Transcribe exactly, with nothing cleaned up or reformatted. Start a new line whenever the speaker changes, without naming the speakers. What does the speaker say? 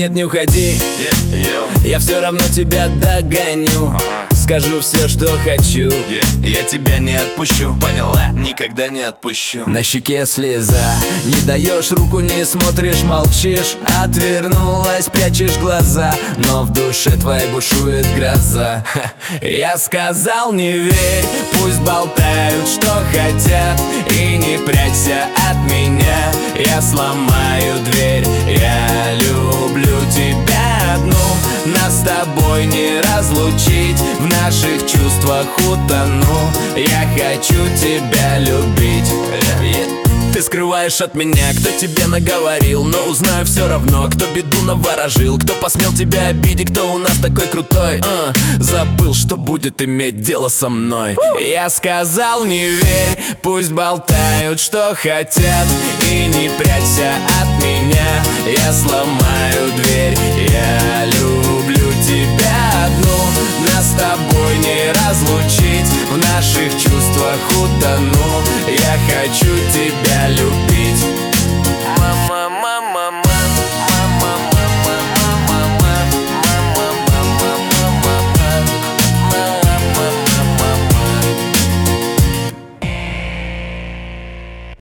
нет, не уходи, я все равно тебя догоню. Скажу все, что хочу,
я тебя не отпущу, поняла? Никогда не отпущу.
На щеке слеза, не даешь руку, не смотришь, молчишь. Отвернулась, прячешь глаза, но в душе твоей бушует гроза. Я сказал, не верь, пусть болтают, что хотят, и не прячься от меня, я сломаю дверь. Я люблю тебя одну, нас с тобой не разлучить, в наших чувствах утону, я хочу тебя любить. Ты скрываешь от меня, кто тебе наговорил, но узнаю все равно, кто беду наворожил, кто посмел тебя обидеть, кто у нас такой крутой. а, Забыл, что будет иметь дело со мной. Я сказал, не верь, пусть болтают, что хотят, и не прячься от меня, я сломаю дверь. Я люблю тебя одну, нас с тобой не разлучить, в наших чувствах утону, я хочу